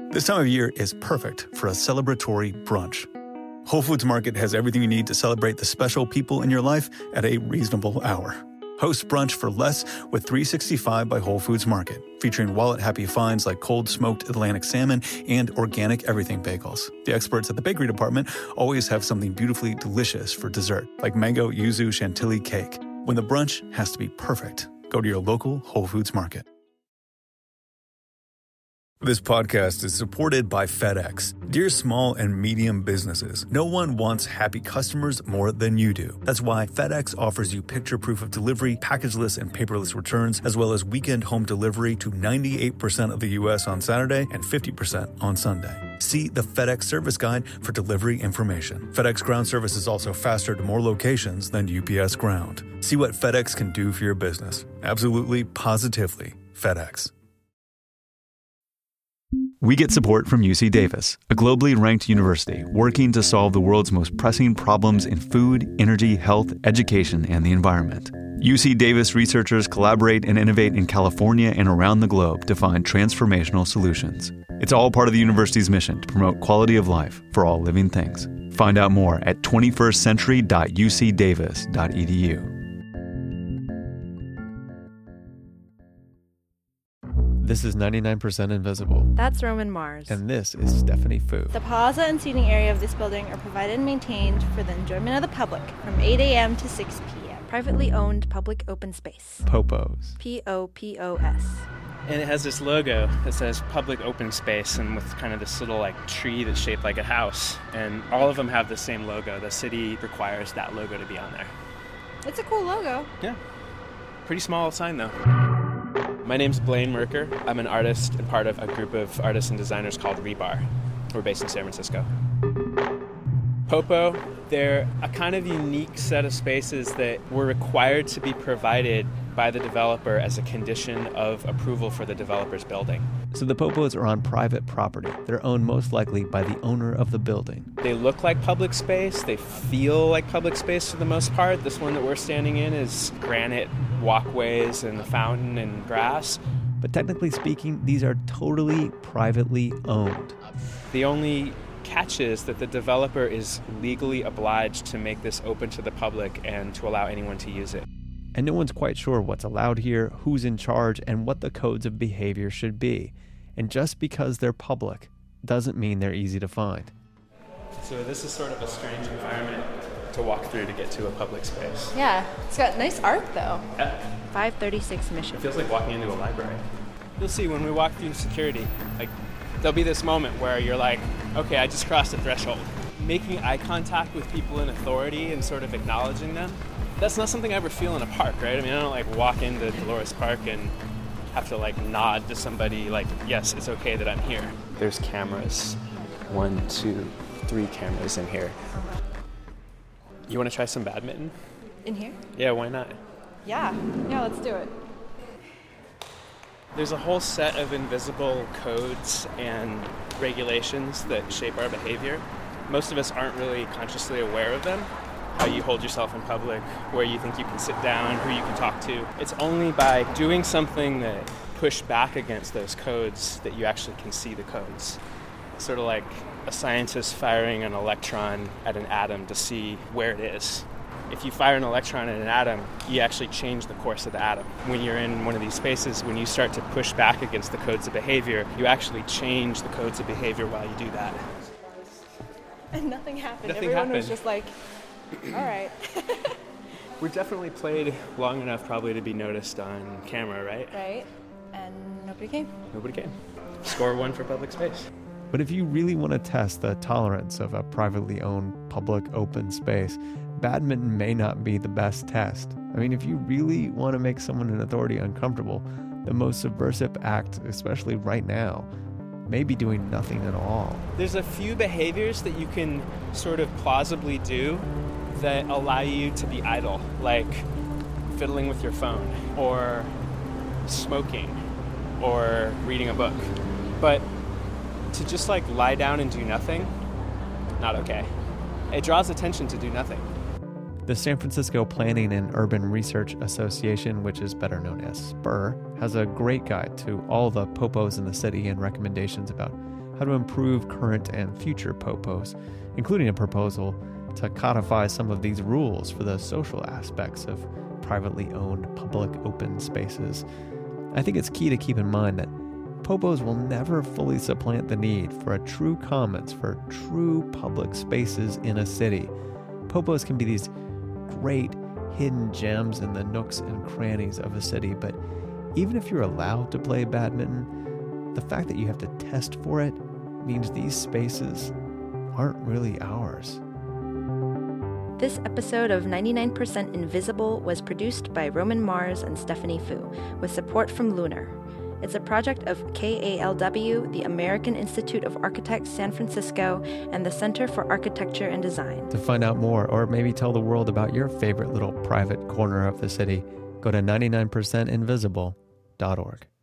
This time of year is perfect for a celebratory brunch. Whole Foods Market has everything you need to celebrate the special people in your life at a reasonable hour. Host brunch for less with 365 by Whole Foods Market, featuring wallet-happy finds like cold smoked Atlantic salmon and organic everything bagels. The experts at the bakery department always have something beautifully delicious for dessert, like mango yuzu chantilly cake. When the brunch has to be perfect, go to your local Whole Foods Market. This podcast is supported by FedEx. Dear small and medium businesses, no one wants happy customers more than you do. That's why FedEx offers you picture proof of delivery, packageless and paperless returns, as well as weekend home delivery to 98% of the U.S. on Saturday and 50% on Sunday. See the FedEx service guide for delivery information. FedEx Ground service is also faster to more locations than UPS Ground. See what FedEx can do for your business. Absolutely, positively, FedEx. We get support from UC Davis, a globally ranked university working to solve the world's most pressing problems in food, energy, health, education, and the environment. UC Davis researchers collaborate and innovate in California and around the globe to find transformational solutions. It's all part of the university's mission to promote quality of life for all living things. Find out more at 21stcentury.ucdavis.edu. This is 99% Invisible. That's Roman Mars. And this is Stephanie Fu. The plaza and seating area of this building are provided and maintained for the enjoyment of the public from 8 a.m. to 6 p.m. Privately owned public open space. Popos. P-O-P-O-S. And it has this logo that says public open space, and with kind of this little tree that's shaped like a house. And all of them have the same logo. The city requires that logo to be on there. It's a cool logo. Yeah. Pretty small sign though. My name's Blaine Merker. I'm an artist and part of a group of artists and designers called Rebar. We're based in San Francisco. Popo, they're a kind of unique set of spaces that were required to be provided by the developer as a condition of approval for the developer's building. So the Popos are on private property. They're owned most likely by the owner of the building. They look like public space. They feel like public space for the most part. This one that we're standing in is granite walkways and a fountain and grass. But technically speaking, these are totally privately owned. The only catch is that the developer is legally obliged to make this open to the public and to allow anyone to use it. And no one's quite sure what's allowed here, who's in charge, and what the codes of behavior should be. And just because they're public doesn't mean they're easy to find. So this is sort of a strange environment to walk through to get to a public space. Yeah, it's got nice art though. Yeah. 536 Mission. It feels like walking into a library. You'll see when we walk through security, there'll be this moment where you're like, okay, I just crossed a threshold. Making eye contact with people in authority and sort of acknowledging them, that's not something I ever feel in a park, right? I mean, I don't walk into Dolores Park and have to nod to somebody yes, it's okay that I'm here. There's cameras. 1, 2, 3 cameras in here. You want to try some badminton? In here? Yeah, why not? Yeah, let's do it. There's a whole set of invisible codes and regulations that shape our behavior. Most of us aren't really consciously aware of them. How you hold yourself in public, where you think you can sit down, who you can talk to. It's only by doing something that push back against those codes that you actually can see the codes. It's sort of like a scientist firing an electron at an atom to see where it is. If you fire an electron at an atom, you actually change the course of the atom. When you're in one of these spaces, when you start to push back against the codes of behavior, you actually change the codes of behavior while you do that. And nothing happened. Nothing Everyone happened. was just like, all right. We're definitely played long enough probably to be noticed on camera, right? Right. And nobody came. Nobody came. Score 1 for public space. But if you really want to test the tolerance of a privately owned public open space, badminton may not be the best test. I mean, if you really want to make someone in authority uncomfortable, the most subversive act, especially right now, may be doing nothing at all. There's a few behaviors that you can sort of plausibly do that allow you to be idle, like fiddling with your phone, or smoking, or reading a book. But to just lie down and do nothing, not okay. It draws attention to do nothing. The San Francisco Planning and Urban Research Association, which is better known as SPUR, has a great guide to all the popos in the city and recommendations about how to improve current and future popos, including a proposal to codify some of these rules for the social aspects of privately owned public open spaces. I think it's key to keep in mind that popos will never fully supplant the need for a true commons for true public spaces in a city. Popos can be these great hidden gems in the nooks and crannies of a city, but even if you're allowed to play badminton, the fact that you have to test for it means these spaces aren't really ours. This episode of 99% Invisible was produced by Roman Mars and Stephanie Fu, with support from Lunar. It's a project of KALW, the American Institute of Architects San Francisco, and the Center for Architecture and Design. To find out more, or maybe tell the world about your favorite little private corner of the city, go to 99percentinvisible.org.